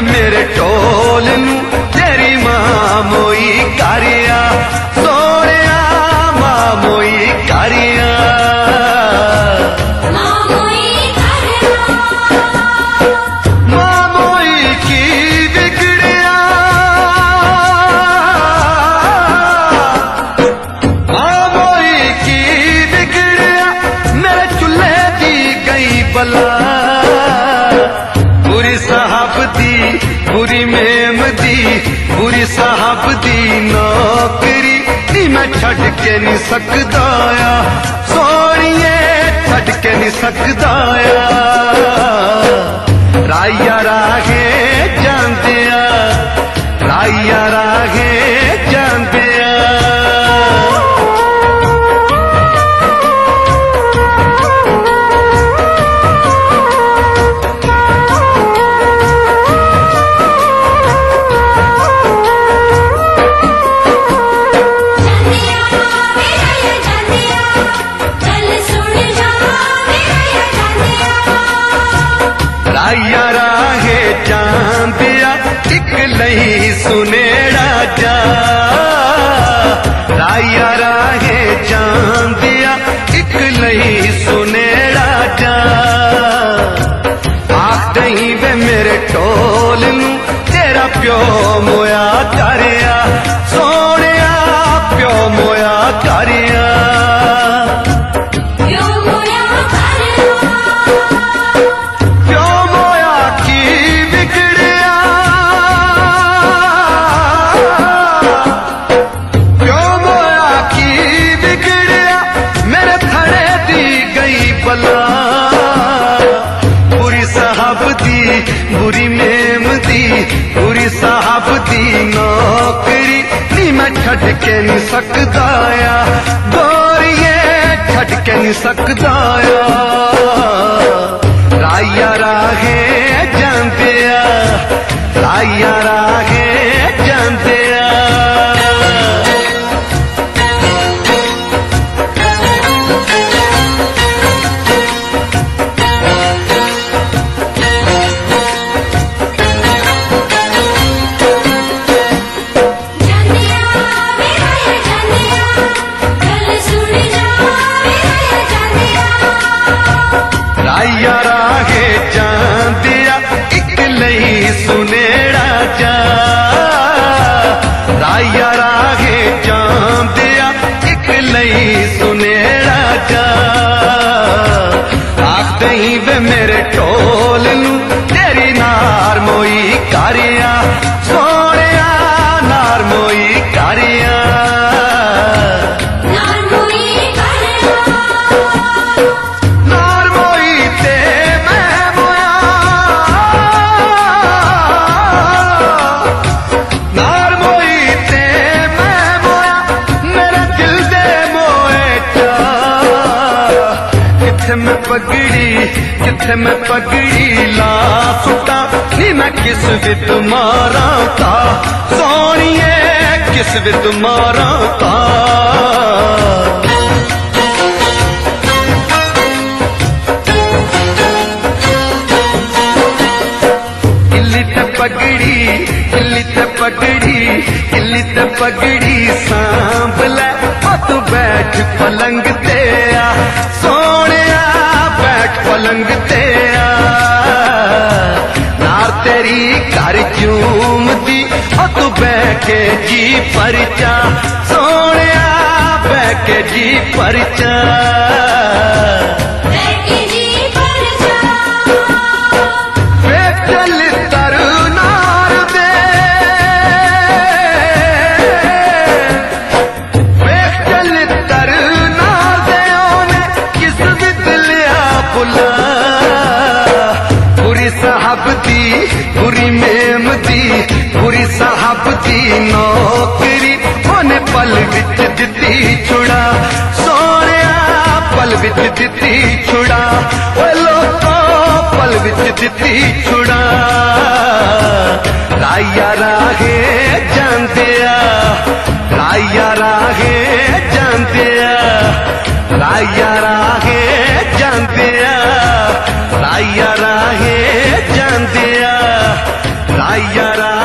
मेरे ढोल नू तेरी मां मोई करिया सोनिया मां मोई करिया बुरी साहब दी बुरी मेम दी बुरी साहब दी नौकरी नी मैं छड़ के नहीं सकदा आ सोनिए छड़ के नहीं सकदा आ राइया राहे जांदे आ राइया राहे जांदे आ राइया राहे जांदिया एक लही सुनेड़ा जा राइया राहे जांदिया एक लही सुनेड़ा जा आख दही वे मेरे ढोल नू तेरा प्यो मोया करिया सोनिया प्यो मोया करिया बुरी साहब दी बुरी मेम दी बुरी साहब दी नौकरी नी मैं छड़ के नहीं सकदा आ गोरिए छड़ के नहीं सकदा आ राइया राहे जांदे आ राइया राहे जांदे आ राइया राहे जांदिया एक लही सुनेड़ा जा राइया राहे जांदिया एक लही सुनेड़ा जा आख दही वे मेरे ढोल नू तेरी नार मोई करिया सोनिया नार मोई करिया किथे मैं पगड़ी ला सुटा नी मैं किस विद मारा था सोनिए किस विद मारा था किल्ली ते पगड़ी सांभ ले तू बैठ पलंग ते आ सोनिया बैठ पलंग ते आ नार तेरी घर चूमदी तू बैठे जी परचा सोनिया बैठे जी परचा बुरी मेम दी बुरी साहब दी नौकरी ओने पल विच दिती छुड़ा सोनिया पल विच दिती छुड़ा ओ लोगों पल विच दिती छुड़ा राइया राहे जांदे आ राइया राहे जांदे आ राइया राहे जांदे आ राइया राहे जांदे आ हाय यारा